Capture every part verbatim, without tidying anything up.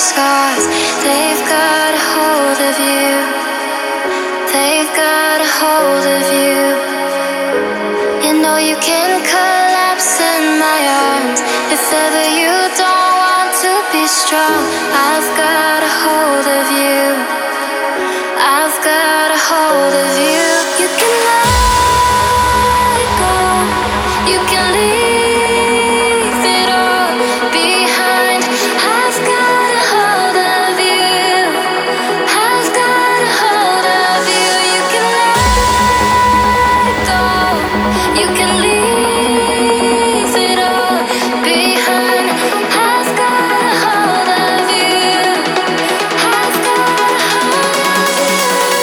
scars, they've got a hold of you. They've got a hold of you. You know you can collapse in my arms if ever you don't want to be strong. I've got a hold of you. I've got a hold of you. You can let it go. You can leave it all behind. I've got a hold of you. I've got a hold of you. You can let it go. You can leave it all behind. I've got a hold of you. I've got a hold of you.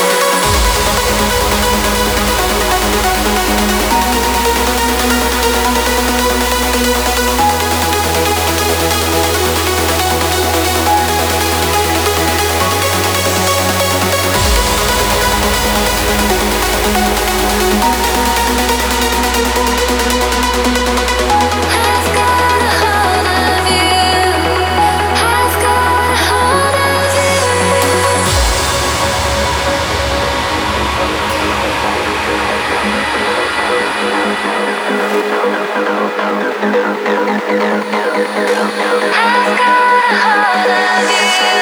I've got a hold of you. I've got a hold of you. I've got a hold of you.